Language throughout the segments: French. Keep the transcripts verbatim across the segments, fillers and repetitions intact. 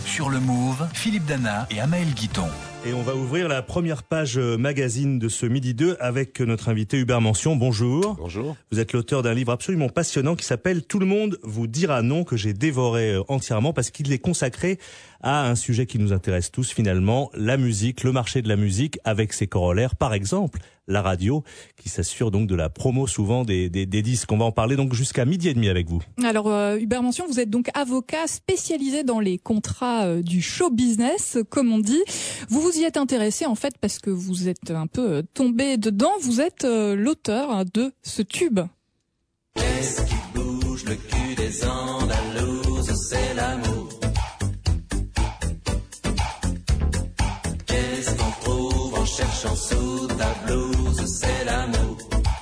Sur le Move, Philippe Dana et Amaël Guiton. Et on va ouvrir la première page magazine de ce midi deux avec notre invité Hubert Mention. Bonjour. Bonjour. Vous êtes l'auteur d'un livre absolument passionnant qui s'appelle « Tout le monde vous dira non » que j'ai dévoré entièrement parce qu'il est consacré à un sujet qui nous intéresse tous finalement, la musique, le marché de la musique avec ses corollaires, par exemple la radio qui s'assure donc de la promo souvent des, des, des disques. On va en parler donc jusqu'à midi et demi avec vous. Alors euh, Hubert Mention, vous êtes donc avocat spécialisé dans les contrats euh, du show business, comme on dit. Vous vous y êtes intéressé en fait parce que vous êtes un peu euh, tombé dedans. Vous êtes euh, l'auteur hein, de ce tube. Qu'est-ce qui bouge le cul des Andalouses, c'est l'amour. Qu'est-ce qu'on trouve en cherchant sous ta blouse, c'est l'amour.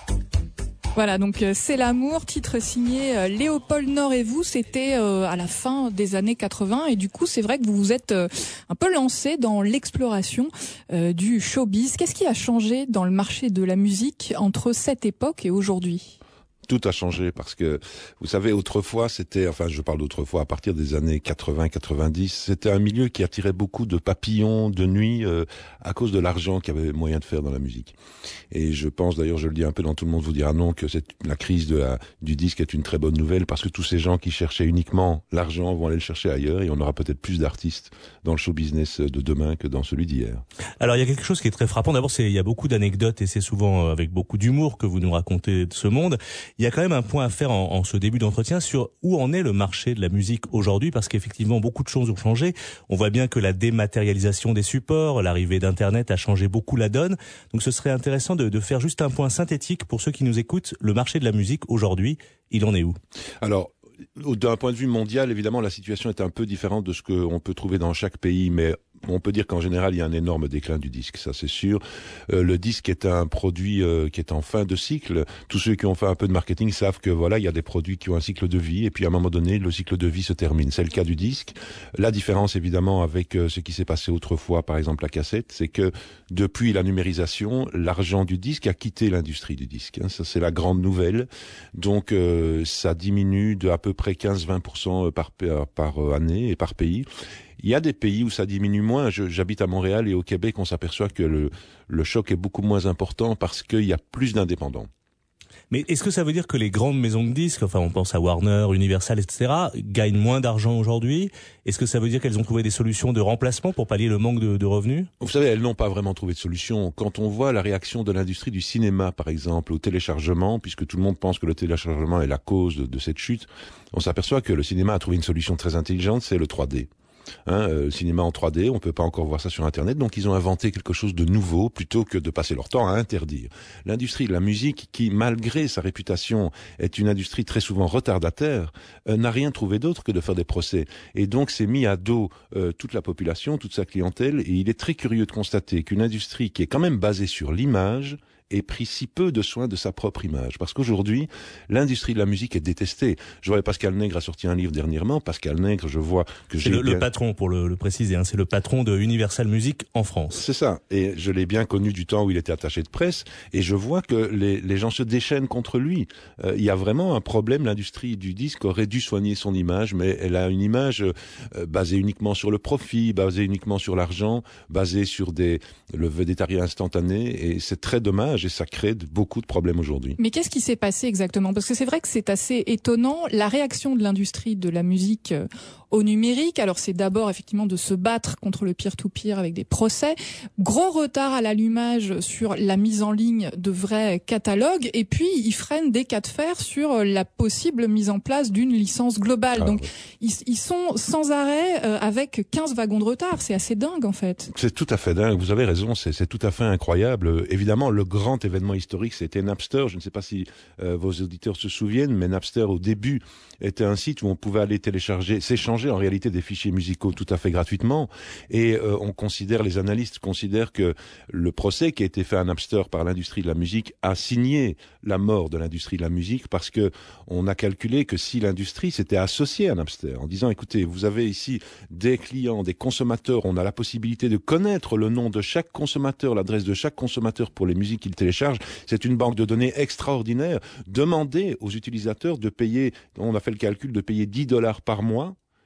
Voilà, donc euh, c'est l'amour, titre signé euh, Léopold Nord et vous, c'était euh, à la fin des années quatre-vingts et du coup c'est vrai que vous vous êtes euh, un peu lancé dans l'exploration euh, du showbiz. Qu'est-ce qui a changé dans le marché de la musique entre cette époque et aujourd'hui ? Tout a changé parce que, vous savez, autrefois, c'était, enfin, je parle d'autrefois, à partir des années quatre-vingts quatre-vingt-dix, c'était un milieu qui attirait beaucoup de papillons de nuit euh, à cause de l'argent qu'il y avait moyen de faire dans la musique. Et je pense, d'ailleurs, je le dis un peu dans Tout le monde vous dira non, que c'est, la crise de la, du disque est une très bonne nouvelle parce que tous ces gens qui cherchaient uniquement l'argent vont aller le chercher ailleurs et on aura peut-être plus d'artistes dans le show business de demain que dans celui d'hier. Alors, il y a quelque chose qui est très frappant. D'abord, c'est, il y a beaucoup d'anecdotes et c'est souvent avec beaucoup d'humour que vous nous racontez de ce monde. Il y a quand même un point à faire en, en ce début d'entretien sur où en est le marché de la musique aujourd'hui, parce qu'effectivement beaucoup de choses ont changé. On voit bien que la dématérialisation des supports, l'arrivée d'Internet a changé beaucoup la donne. Donc ce serait intéressant de, de faire juste un point synthétique pour ceux qui nous écoutent. Le marché de la musique aujourd'hui, il en est où ? Alors, d'un point de vue mondial, évidemment, la situation est un peu différente de ce qu'on peut trouver dans chaque pays, mais on peut dire qu'en général, il y a un énorme déclin du disque, ça c'est sûr. Euh, le disque est un produit euh, qui est en fin de cycle. Tous ceux qui ont fait un peu de marketing savent que voilà, il y a des produits qui ont un cycle de vie, et puis à un moment donné, le cycle de vie se termine. C'est le cas du disque. La différence, évidemment, avec euh, ce qui s'est passé autrefois, par exemple la cassette, c'est que depuis la numérisation, l'argent du disque a quitté l'industrie du disque. Hein. Ça, c'est la grande nouvelle. Donc, euh, ça diminue de à peu près quinze à vingt pour cent par, par, par année et par pays. Il y a des pays où ça diminue moins. Je, j'habite à Montréal et au Québec, on s'aperçoit que le, le choc est beaucoup moins important parce qu'il y a plus d'indépendants. Mais est-ce que ça veut dire que les grandes maisons de disques, enfin on pense à Warner, Universal, et cetera, gagnent moins d'argent aujourd'hui ? Est-ce que ça veut dire qu'elles ont trouvé des solutions de remplacement pour pallier le manque de, de revenus ? Vous savez, elles n'ont pas vraiment trouvé de solution. Quand on voit la réaction de l'industrie du cinéma, par exemple, au téléchargement, puisque tout le monde pense que le téléchargement est la cause de, de cette chute, on s'aperçoit que le cinéma a trouvé une solution très intelligente, c'est le trois D. Hein, euh, cinéma en trois D, on peut pas encore voir ça sur Internet, donc ils ont inventé quelque chose de nouveau plutôt que de passer leur temps à interdire. L'industrie de la musique, qui malgré sa réputation est une industrie très souvent retardataire, euh, n'a rien trouvé d'autre que de faire des procès. Et donc c'est mis à dos euh, toute la population, toute sa clientèle, et il est très curieux de constater qu'une industrie qui est quand même basée sur l'image ait pris si peu de soin de sa propre image. Parce qu'aujourd'hui, l'industrie de la musique est détestée. Je vois Pascal Nègre a sorti un livre dernièrement. Pascal Nègre, je vois que j'ai... C'est le, bien... le patron, pour le, le préciser, hein, c'est le patron de Universal Music en France. C'est ça. Et je l'ai bien connu du temps où il était attaché de presse. Et je vois que les, les gens se déchaînent contre lui. Euh, il y a vraiment un problème. L'industrie du disque aurait dû soigner son image, mais elle a une image euh, basée uniquement sur le profit, basée uniquement sur l'argent, basée sur des, le végétarien instantané. Et c'est très dommage. Et ça crée beaucoup de problèmes aujourd'hui. Mais qu'est-ce qui s'est passé exactement ? Parce que c'est vrai que c'est assez étonnant, la réaction de l'industrie de la musique au numérique. Alors c'est d'abord effectivement de se battre contre le peer-to-peer avec des procès. Gros retard à l'allumage sur la mise en ligne de vrais catalogues. Et puis ils freinent des cas de fer sur la possible mise en place d'une licence globale. Ah, Donc ouais. ils, ils sont sans arrêt euh, avec quinze wagons de retard. C'est assez dingue en fait. C'est tout à fait dingue. Vous avez raison. C'est, c'est tout à fait incroyable. Évidemment, le grand événement historique, c'était Napster. Je ne sais pas si euh, vos auditeurs se souviennent, mais Napster, au début, était un site où on pouvait aller télécharger, s'échanger en réalité des fichiers musicaux tout à fait gratuitement. Et euh, on considère, les analystes considèrent que le procès qui a été fait à Napster par l'industrie de la musique a signé la mort de l'industrie de la musique, parce que on a calculé que si l'industrie s'était associée à Napster en disant, écoutez, vous avez ici des clients, des consommateurs, on a la possibilité de connaître le nom de chaque consommateur, l'adresse de chaque consommateur pour les musiques qu'ils téléchargent, c'est une banque de données extraordinaire. Demandez aux utilisateurs de payer, on a fait le calcul, de payer dix dollars par mois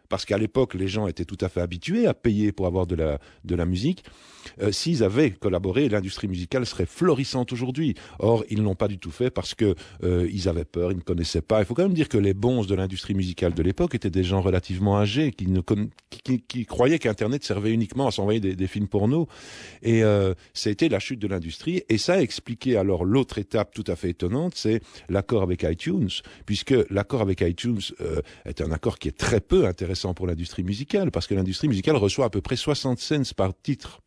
parce qu'à l'époque, les gens étaient tout à fait habitués à payer pour avoir de la, de la musique. Euh, s'ils avaient collaboré, l'industrie musicale serait florissante aujourd'hui. Or, ils n'ont pas du tout fait parce que euh, ils avaient peur, ils ne connaissaient pas. Il faut quand même dire que les bonzes de l'industrie musicale de l'époque étaient des gens relativement âgés qui, ne con... qui, qui, qui croyaient qu'Internet servait uniquement à s'envoyer des, des films porno. Et euh, ça a été la chute de l'industrie. Et ça a expliqué alors l'autre étape tout à fait étonnante, c'est l'accord avec iTunes, puisque l'accord avec iTunes euh, est un accord qui est très peu intéressant pour l'industrie musicale, parce que l'industrie musicale reçoit à peu près soixante cents par titre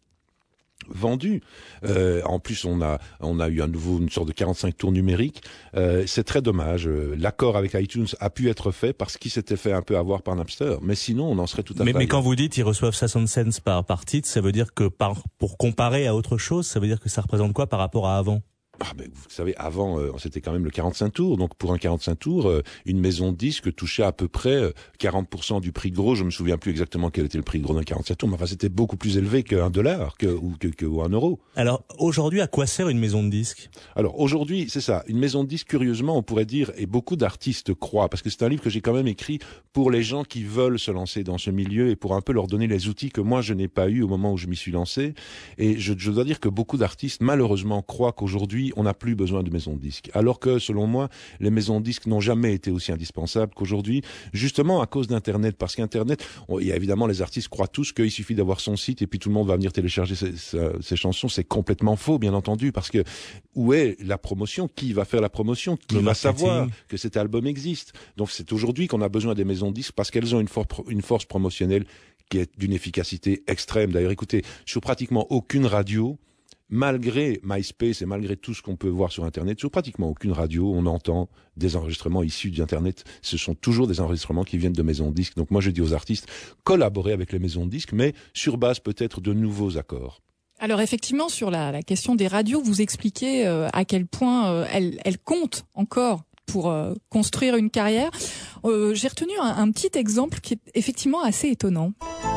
vendu. Euh, en plus, on a on a eu un nouveau une sorte de quarante-cinq tours numériques. Euh, c'est très dommage. L'accord avec iTunes a pu être fait parce qu'il s'était fait un peu avoir par Napster, mais sinon on en serait tout à mais, fait. Mais quand vous dites ils reçoivent soixante cents par par titre, ça veut dire que par pour comparer à autre chose, ça veut dire que ça représente quoi par rapport à avant? Ah ben, vous savez, avant, euh, c'était quand même le quarante-cinq tours. Donc, pour un quarante-cinq tours, euh, une maison de disques touchait à peu près euh, quarante pour cent du prix de gros. Je me souviens plus exactement quel était le prix de gros d'un quarante-cinq tours, mais enfin, c'était beaucoup plus élevé qu'un dollar que, ou, que, que, ou un euro. Alors, aujourd'hui, à quoi sert une maison de disques? Alors, aujourd'hui, c'est ça. Une maison de disques, curieusement, on pourrait dire, et beaucoup d'artistes croient, parce que c'est un livre que j'ai quand même écrit pour les gens qui veulent se lancer dans ce milieu et pour un peu leur donner les outils que moi, je n'ai pas eu au moment où je m'y suis lancé. Et je, je dois dire que beaucoup d'artistes, malheureusement, croient qu'aujourd'hui, on n'a plus besoin de maisons de disques. Alors que, selon moi, les maisons de disques n'ont jamais été aussi indispensables qu'aujourd'hui, justement à cause d'Internet. Parce qu'Internet, on, il y a évidemment, les artistes croient tous qu'il suffit d'avoir son site et puis tout le monde va venir télécharger ses, ses, ses chansons. C'est complètement faux, bien entendu, parce que où est la promotion? Qui va faire la promotion? Qui Le va marketing. savoir que cet album existe? Donc c'est aujourd'hui qu'on a besoin des maisons de disques parce qu'elles ont une, for- une force promotionnelle qui est d'une efficacité extrême. D'ailleurs, écoutez, sur pratiquement aucune radio, malgré MySpace et malgré tout ce qu'on peut voir sur Internet, sur pratiquement aucune radio, on entend des enregistrements issus d'Internet. Ce sont toujours des enregistrements qui viennent de maisons de disques. Donc moi, je dis aux artistes, collaborez avec les maisons de disques, mais sur base peut-être de nouveaux accords. Alors effectivement, sur la, la question des radios, vous expliquez euh, à quel point euh, elles, elles comptent encore pour euh, construire une carrière. Euh, j'ai retenu un, un petit exemple qui est effectivement assez étonnant.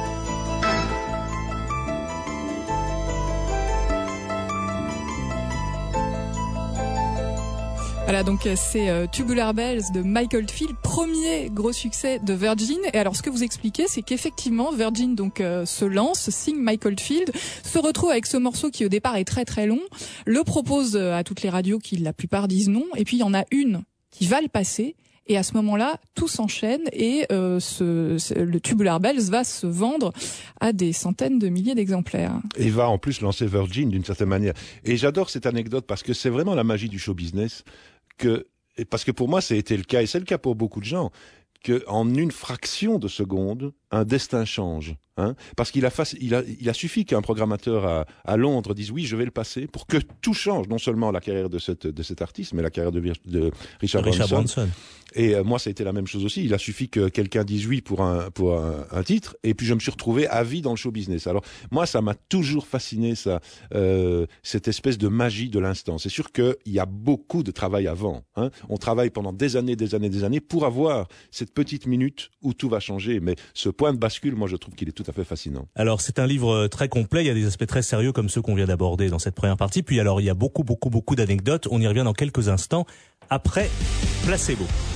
Voilà, donc c'est euh, Tubular Bells de Mike Oldfield, premier gros succès de Virgin. Et alors ce que vous expliquez, c'est qu'effectivement Virgin donc euh, se lance, signe Mike Oldfield, se retrouve avec ce morceau qui au départ est très très long, le propose à toutes les radios qui la plupart disent non, et puis il y en a une qui va le passer. Et à ce moment-là, tout s'enchaîne et euh, ce, ce, le Tubular Bells va se vendre à des centaines de milliers d'exemplaires. Et va en plus lancer Virgin d'une certaine manière. Et j'adore cette anecdote parce que c'est vraiment la magie du show business. Que, parce que pour moi, ça a été le cas, et c'est le cas pour beaucoup de gens, que en une fraction de seconde, un destin change. Hein, parce qu'il a, il a, il a suffi qu'un programmateur à, à Londres dise oui, je vais le passer, pour que tout change, non seulement la carrière de, cette, de cet artiste, mais la carrière de, de Richard, Richard Branson. Branson. Et euh, moi, ça a été la même chose aussi. Il a suffi que quelqu'un dise oui pour un pour un, un titre, et puis je me suis retrouvé à vie dans le show business. Alors moi, ça m'a toujours fasciné, ça, euh, cette espèce de magie de l'instant. C'est sûr qu'il y a beaucoup de travail avant. Hein. On travaille pendant des années, des années, des années pour avoir cette petite minute où tout va changer. Mais ce point de bascule, moi, je trouve qu'il est tout à fait fascinant. Alors c'est un livre très complet, il y a des aspects très sérieux comme ceux qu'on vient d'aborder dans cette première partie, puis alors il y a beaucoup beaucoup beaucoup d'anecdotes, on y revient dans quelques instants après Placebo.